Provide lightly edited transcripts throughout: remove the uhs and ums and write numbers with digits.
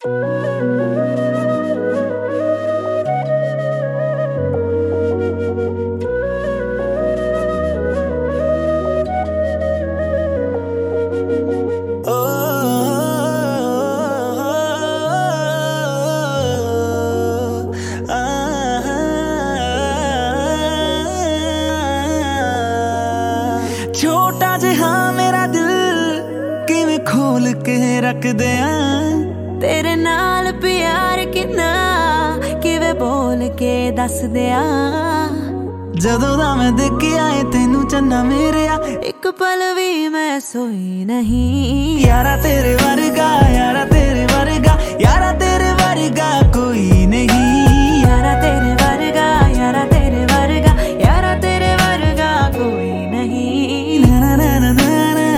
छोटा जिहा मेरा दिल किवें खोल के रख दिया तेरे नाल प्यार किन्ना किवें बोल के दस दिया। जदों दा मैं देखिया ऐ तैनू चन्ना मेरेया एक पल भी मैं सोई नहीं। यारा तेरे वर्गा, यारा तेरे वर्गा, यारा तेरे वर्गा कोई नहीं। यारा तेरे वर्गा, यारा तेरे वर्गा, यारा तेरे वर्गा कोई नहीं। ना ना ना ना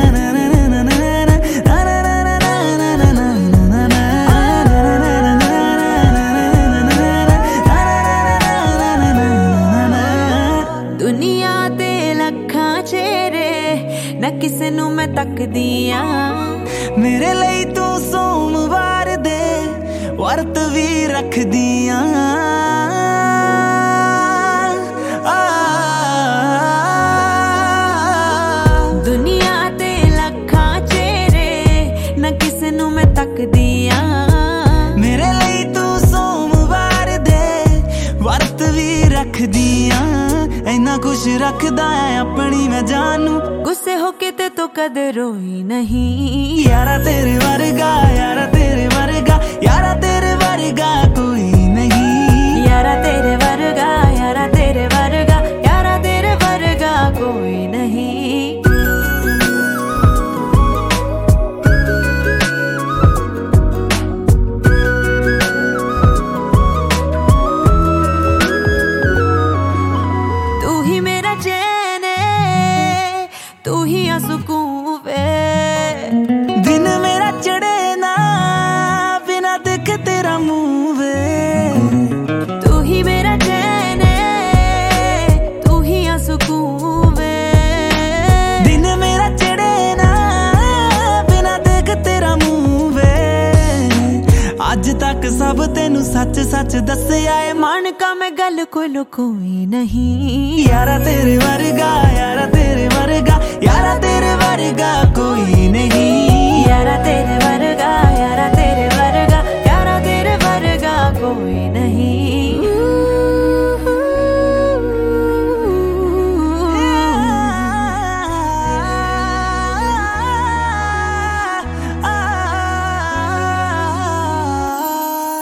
दुनिया ते लखां चेहरे ना किसे नू मैं तकदी आं। मेरे लिए तू सोमवार दे वर्त भी रख दिया। दुनिया ते लखां चेहरे ना किसे नू मैं तकदी आं। मेरे लिए तू सोमवार दे वर्त भी रख दिया। इन्ना कुछ रखदा है अपनी मैं जानू, गुस्से होके ते तो कदे रोई नहीं। यारा तेरे वर्गा, यारा तेरे वर्गा, यारा तेरे वर्गा कोई नहीं। यारा तेरे वर्गा, यारा तेरे वर्गा, यारा तेरे वर्गा कोई नहीं। तू ही मेरा चैन है, तू ही सुकून वे। दिन मेरा चढ़े ना बिना देख तेरा मुंह वे। तू ही मेरा चैन है, तू ही सुकून वे। दिन मेरा चढ़े ना बिना देख तेरा मुंह वे। अज तक सब तेनू सच सच दस्या है, मन का मैं गल कोई लुकोई नहीं। यारा तेरे वर्गा, यारा तेरे वर्गा, यारा तेरे वर्गा कोई नहीं। यारा तेरे वर्गा, यारा तेरे